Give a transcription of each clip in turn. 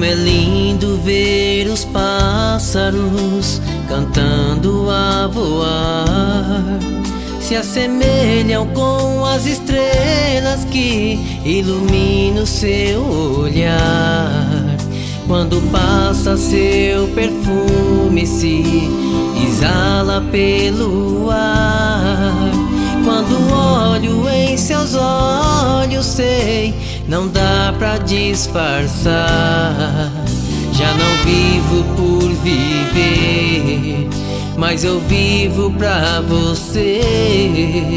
Como é lindo ver os pássaros cantando a voar, se assemelham com as estrelas que iluminam o seu olhar. Quando passa, seu perfume se exala pelo ar. Quando olho em seus olhos, sei, não dá pra disfarçar. Já não vivo por viver, mas eu vivo pra você.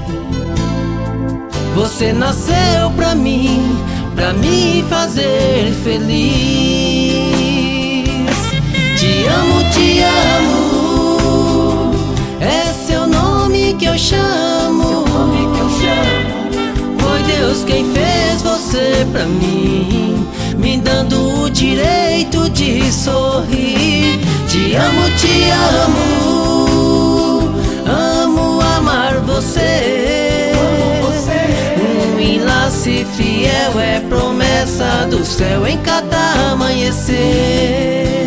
Você nasceu pra mim, pra me fazer feliz. Te amo, te amo, é seu nome que eu chamo. Foi Deus quem fez você pra mim, me dando o direito de sorrir. Te amo, amo amar você. Um enlace fiel é promessa do céu em cada amanhecer.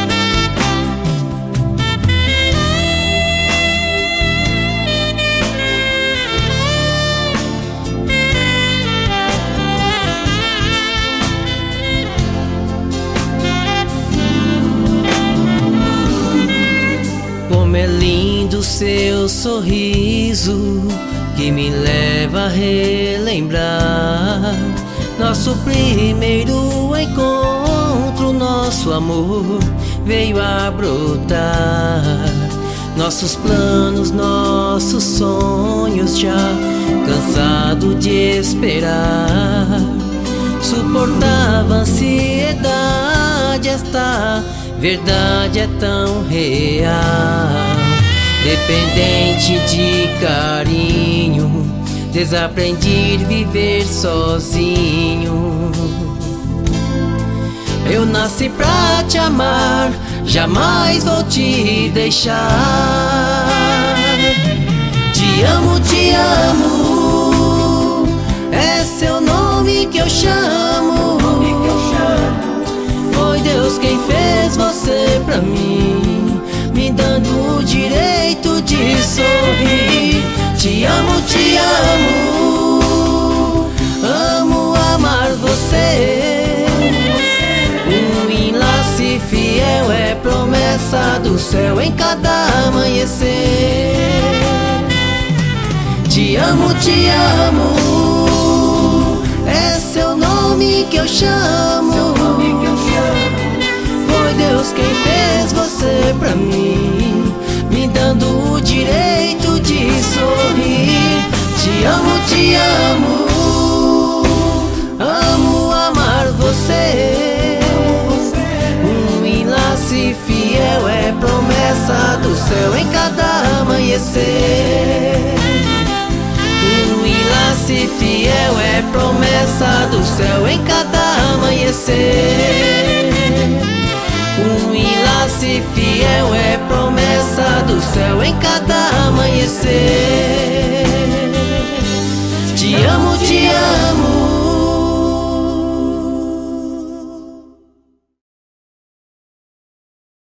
Como é lindo seu sorriso, que me leva a relembrar nosso primeiro encontro. Nosso amor veio a brotar, nossos planos, nossos sonhos, já cansado de esperar. Suportava ansiedade, esta verdade é tão real. Dependente de carinho, desaprendi a viver sozinho. Eu nasci pra te amar, jamais vou te deixar. Te amo, é seu nome que eu chamo. Foi Deus quem fez você pra mim, me dando o direito de sorrir. Te amo, amo amar você. Um enlace fiel é promessa do céu em cada amanhecer. Te amo, é seu nome que eu chamo. Foi Deus quem fez você pra mim, me dando o direito de sorrir. Te amo, amo amar você. Um enlace fiel é promessa do céu em cada amanhecer. Um enlace fiel é promessa do céu em cada amanhecer. Um enlace fiel é promessa do céu em cada amanhecer.